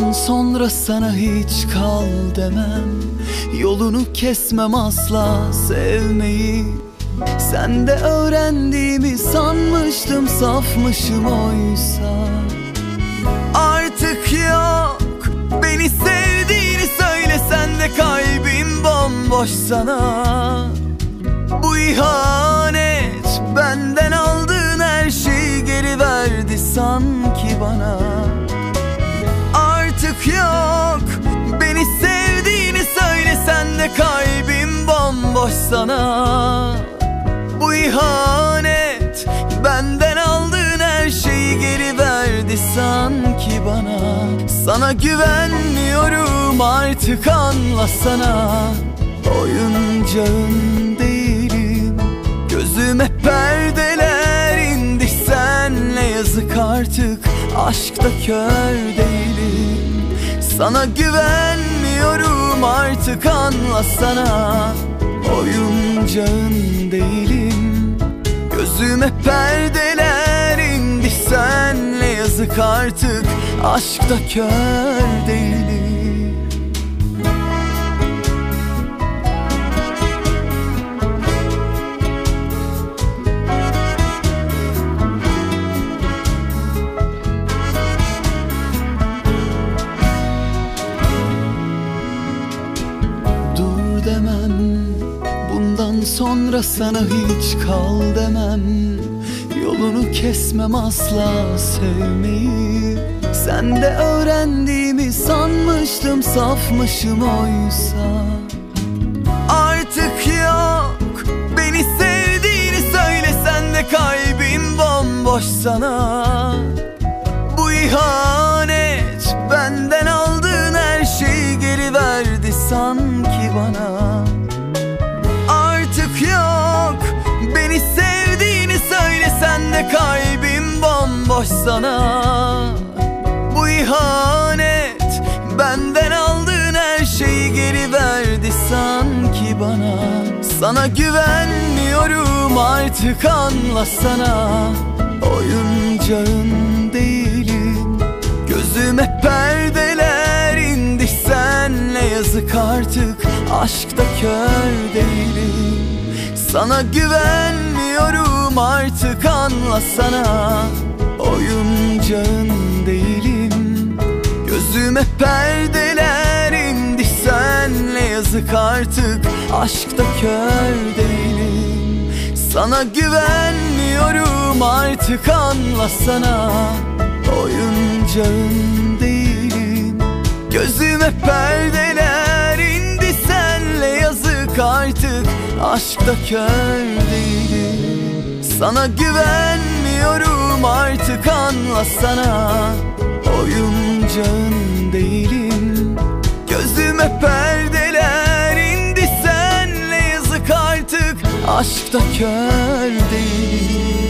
Bundan sonra sana hiç kal demem, yolunu kesmem asla sevmeyi. Sen de öğrendiğimi sanmıştım, safmışım oysa. Artık yok, beni sevdiğini söylesen de kalbim bomboş sana. Bu ihanet, benden aldığın her şeyi geri verdi sanki bana. Artık yok, beni sevdiğini söylesen de kalbim bomboş sana. Bu ihanet, benden aldığın her şeyi geri verdi sanki bana. Sana güvenmiyorum artık, anlasana. Oyuncağın değilim, gözüme perdeler indi. Senle yazık artık, aşkta kör değilim. Sana güvenmiyorum artık, anlasana. Oyuncağın değilim, gözüme perdeler indi. Senle yazık artık, aşkta kör değilim. Dur demem, bundan sonra sana hiç kal demem. Yolunu kesmem asla sevmeyi. Sen de öğrendiğimi sanmıştım, safmışım oysa. Artık yok, beni sevdiğini söylesen de kalbim bomboş sana. Bu ihanet, benden aldığın her şeyi geri verdi sanki bana. Artık yok, beni sevdiğini söylesen de kalbim bomboş sana. Bu ihanet, benden aldığın her şeyi geri verdi sanki bana. Sana güvenmiyorum artık, anlasana. Oyuncağın değilim, gözüme perdeler indi. Senle yazık artık, aşkta kör değilim. Sana güvenmiyorum artık, anlasana. Oyuncağın değilim, gözüme perdeler indi. Senle yazık artık, aşkta kör değilim. Sana güvenmiyorum artık, anlasana. Oyuncağın değilim, gözüme perdeler indi. Senle yazık artık, aşkta kör değilim. Sana güvenmiyorum artık, anlasana. Oyuncağın değilim, gözüme perdeler indi. Senle yazık artık, aşkta kör değilim.